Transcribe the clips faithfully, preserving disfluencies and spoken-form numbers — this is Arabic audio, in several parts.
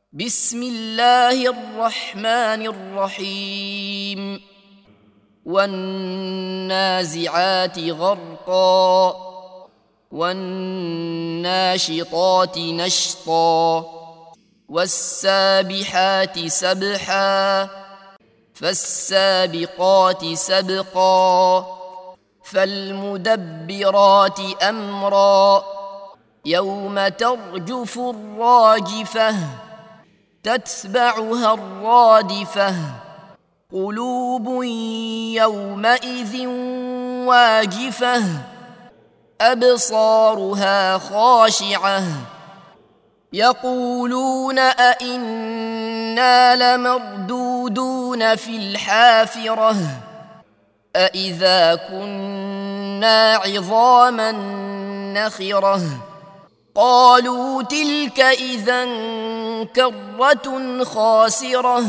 بسم الله الرحمن الرحيم والنازعات غرقا والناشطات نشطا والسابحات سبحا فالسابقات سبقا فالمدبرات أمرا يوم ترجف الراجفة تتبعها الرادفة قلوب يومئذ واجفة أبصارها خاشعة يقولون أئنا لمردودون في الحافرة أئذا كنا عظاما نخرة قالوا تلك إذا كرة خاسرة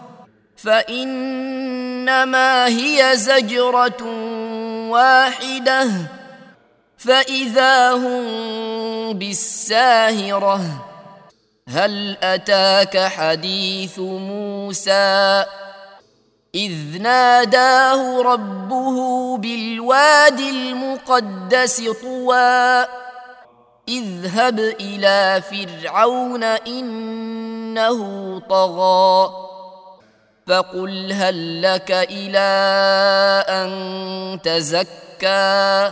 فإنما هي زجرة واحدة فإذا هم بالساهرة هل أتاك حديث موسى إذ ناداه ربه بالوادي المقدس طوى اذهب إلى فرعون إنه طغى فقل هل لك إلى أن تزكى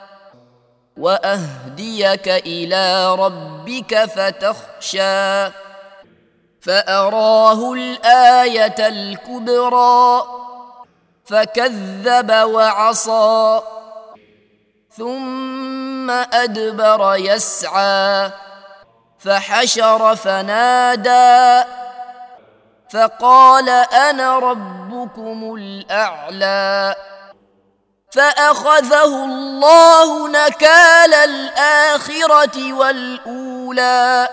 وأهديك إلى ربك فتخشى فأراه الآية الكبرى فكذب وعصى ثم أدبر يسعى فحشر فنادى فقال أنا ربكم الأعلى فأخذه الله نكال الآخرة والأولى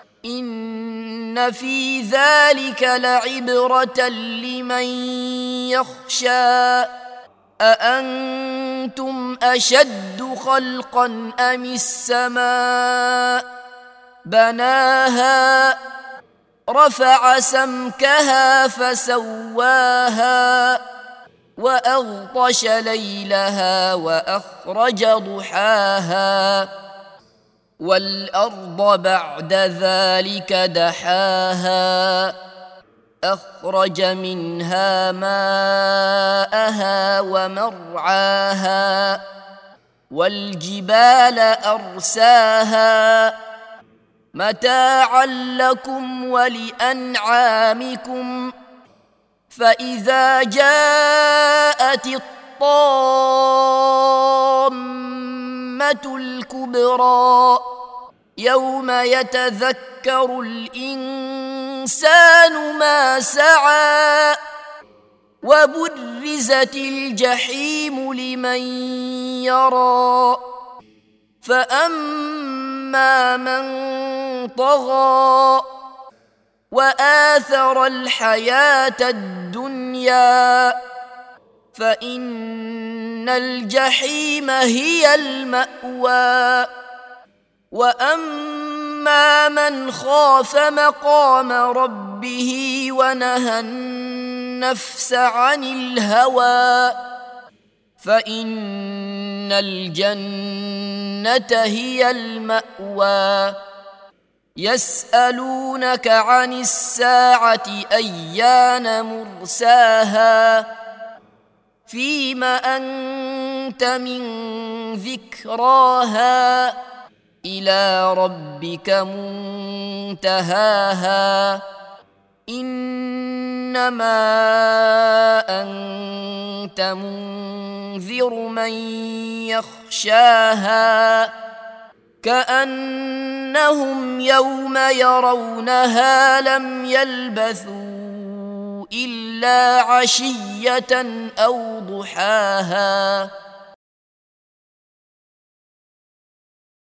إن في ذلك لعبرة لمن يخشى أأنتم أشد خلقا أم السماء بناها رفع سمكها فسواها وأغطش ليلها وأخرج ضحاها والأرض بعد ذلك دحاها أخرج منها ماءها ومرعاها والجبال أرساها متاعا لكم ولأنعامكم فإذا جاءت الطامة الكبرى يوم يتذكر الإنسان ما سعى وبرزت الجحيم لمن يرى فأما من طغى وآثر الحياة الدنيا فإن الجحيم هي المأوى وأما من خاف مقام ربه ونهى النفس عن الهوى فإن الجنة هي المأوى يسألونك عن الساعة أيان مرساها فيم أنت من ذكراها إلى ربك منتهاها إنما أنت منذر من يخشاها كأنهم يوم يرونها لم يلبثوا إلا عشية أو ضحاها.